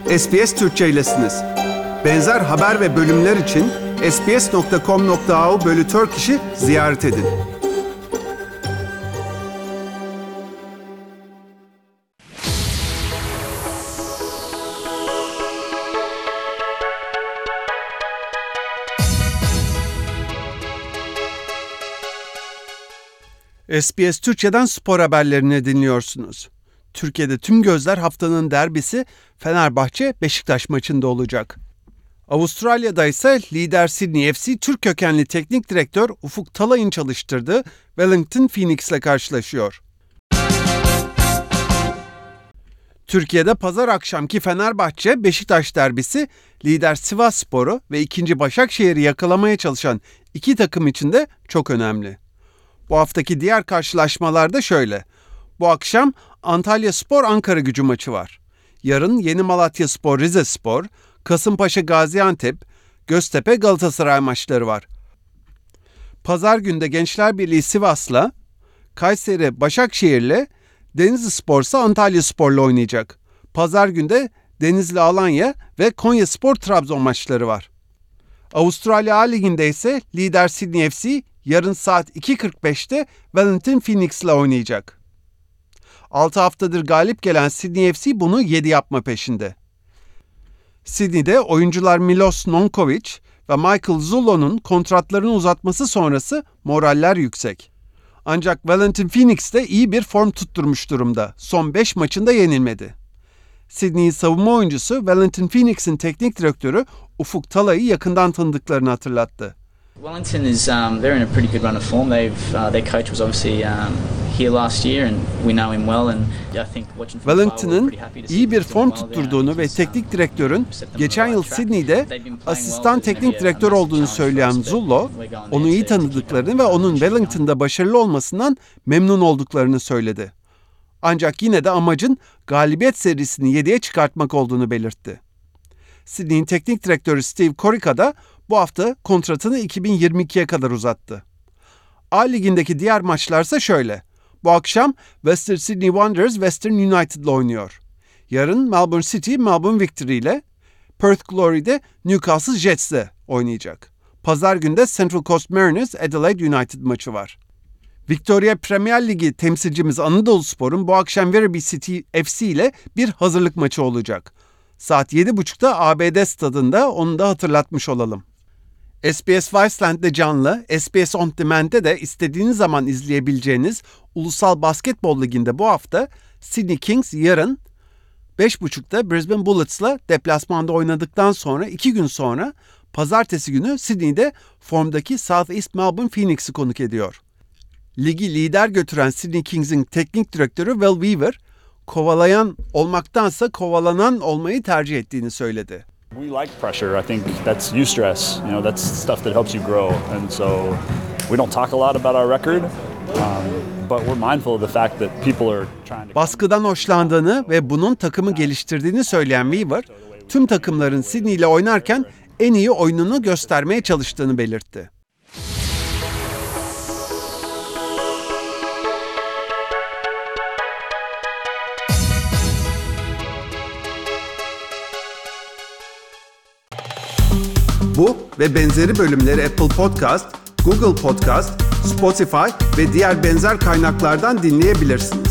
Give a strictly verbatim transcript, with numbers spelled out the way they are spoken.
S B S Türkçe'ylesiniz. Benzer haber ve bölümler için sbs nokta com nokta a u bölü Turkish'i ziyaret edin. S B S Türkçe'den spor haberlerini dinliyorsunuz. Türkiye'de tüm gözler haftanın derbisi Fenerbahçe-Beşiktaş maçında olacak. Avustralya'da ise lider Sydney F C Türk kökenli teknik direktör Ufuk Talay'ın çalıştırdığı Wellington Phoenix'le karşılaşıyor. Türkiye'de pazar akşamki Fenerbahçe-Beşiktaş derbisi lider Sivasspor'u ve ikinci Başakşehir'i yakalamaya çalışan iki takım için de çok önemli. Bu haftaki diğer karşılaşmalarda şöyle. Bu akşam Antalyaspor Ankaragücü maçı var. Yarın Yeni Malatyaspor Rizespor, Kasımpaşa Gaziantep, Göztepe Galatasaray maçları var. Pazar günde Gençler Birliği Sivas'la, Kayseri Başakşehir'le, Denizlispor ise Antalyaspor'la oynayacak. Pazar günde Denizli Alanya ve Konyaspor Trabzon maçları var. Avustralya A Ligi'nde ise lider Sydney F C yarın saat iki kırk beşte Wellington Phoenix'le oynayacak. altı haftadır galip gelen Sydney F C bunu yedi yapma peşinde. Sydney'de oyuncular Milos Nonkovic ve Michael Zullo'nun kontratlarını uzatması sonrası moraller yüksek. Ancak Wellington Phoenix'te iyi bir form tutturmuş durumda. Son beş maçında yenilmedi. Sydney'in savunma oyuncusu Wellington Phoenix'in teknik direktörü Ufuk Talay'ı yakından tanıdıklarını hatırlattı. Wellington is um, they're in a pretty good run of form. They've uh, their coach was obviously um, here last year and we know him well and I think watching from Wellington'ın iyi bir form tutturduğunu ve teknik direktörün geçen yıl Sydney'de asistan teknik direktör olduğunu söyleyen Zullo, onu iyi tanıdıklarını ve onun Wellington'da başarılı olmasından memnun olduklarını söyledi. Ancak yine de amacın galibiyet serisini yediye çıkartmak olduğunu belirtti. Sydney'in teknik direktörü Steve Corica da bu hafta kontratını iki bin yirmi ikiye kadar uzattı. A Ligi'ndeki diğer maçlarsa şöyle. Bu akşam Western Sydney Wanderers Western United'la oynuyor. Yarın Melbourne City Melbourne Victory ile, Perth Glory'de Newcastle Jets'le oynayacak. Pazar günde Central Coast Mariners Adelaide United maçı var. Victoria Premier Ligi temsilcimiz Anadoluspor'un bu akşam Werribee City F C ile bir hazırlık maçı olacak. Saat yedi buçukta A B D stadında, onu da hatırlatmış olalım. S B S Viceland'de canlı, S B S On Demand'de de istediğiniz zaman izleyebileceğiniz Ulusal Basketbol Ligi'nde bu hafta Sydney Kings yarın beş buçukta Brisbane Bullets'la deplasmanda oynadıktan sonra iki gün sonra pazartesi günü Sydney'de formdaki South East Melbourne Phoenix'i konuk ediyor. Ligi lider götüren Sydney Kings'in teknik direktörü Will Weaver, kovalayan olmaktansa kovalanan olmayı tercih ettiğini söyledi. We like pressure. I think that's eustress. You know, that's stuff that helps you grow. And so we don't talk a lot about our record, um, but we're mindful of the fact that people are trying to... Baskıdan hoşlandığını ve bunun takımı geliştirdiğini söyleyen Weaver, tüm takımların Sydney ile oynarken en iyi oyununu göstermeye çalıştığını belirtti. Bu ve benzeri bölümleri Apple Podcast, Google Podcast, Spotify ve diğer benzer kaynaklardan dinleyebilirsiniz.